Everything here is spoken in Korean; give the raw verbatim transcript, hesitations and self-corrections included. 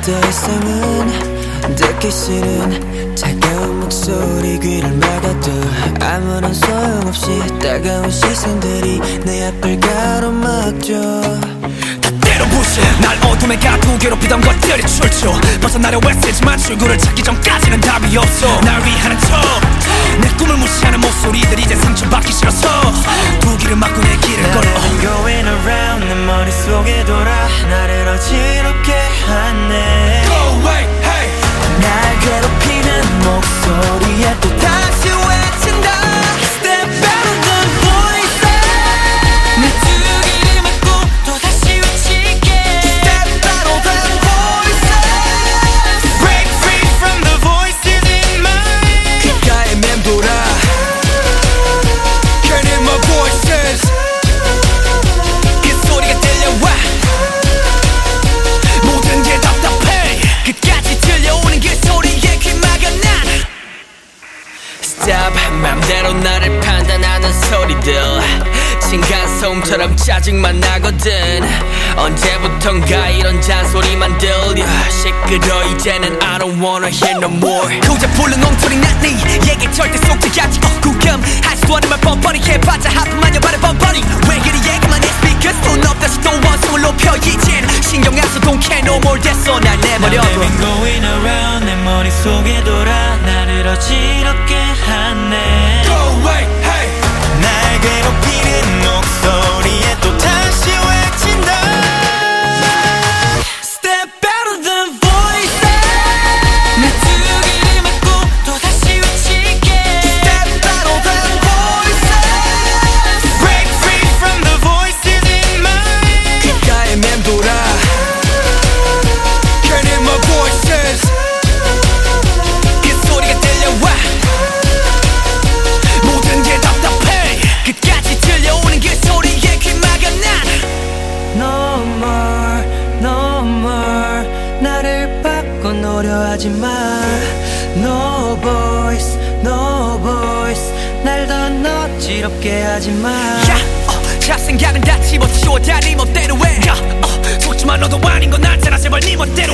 더 이상은 듣기 싫은 차가운 목소리 귀를 막아도 아무런 소용없이 따가운 시선들이 내 앞을 가로막죠. 다 때려부셔 날 어둠에 가두고 괴롭히던 것들이 출처 벗어나려 애쓰지만 출구를 찾기 전까지는 답이 없어. 날 위하는 척내 꿈을 무시하는 목소리들 이제 상처받기 싫어서 두 길을 막고 내 길을 걸어. I've been going around 내 머릿속에 돌아 나를 어지럽게 하네. Go away, hey. 날 괴롭히는 목소리에 또 다시 외친다. Step out of the voice. 내 두 귀를 막고 또 다시 외칠게. Step out of the voice. Break free from the voices in my head. 귓가에 맴돌아 괜히 my voices 그 소리가 들려와 모든 게 답답해 끝까지 들려오는 그 소리에 귀 막아 난 Stop 맘대로 나를 판단하는 소리들 층간소음처럼 짜증만 나거든. 언제부턴가 이런 잔소리만 들려 시끄러 이제는 I don't wanna hear no more. 고작 불른 엉터리 난 네 얘기 절대 속지 않지. 어 구경할 수도 않은 말 뻔뻔히 해봤자 하품하냐 말해 뻔뻔히 왜 그리 얘기만 해 speakers 돈 없다시 또 원성을 높여 이젠 신경 안 써 don't care no more 됐어 날 내버려. Now they've been going around 내 머릿속에 돌아 나를 어지럽게 하네. Go away, hey. 날 괴롭히는 목소리에 또 다시 외친다. Step out of the voice. 내 두 귀를 막고 또 다시 외칠게. Step out of the voice. Break free from the voices in my head. 귓가에 맴돌아 괜히 my voices 그 소리가 들려와 모든 게 답답해 끝까지 들려오는 그 소리에 귀 막아 난 No more, no more. 나를 바꿔놓으려 하지 마. No voice, no voice. 날 더 어지럽게 하지 마. 야, 어, 잡생각은 다 집어치워 다 네 멋대로 해 야, 어, 속지마 너도 아닌 건 알잖아 제발 네 멋대로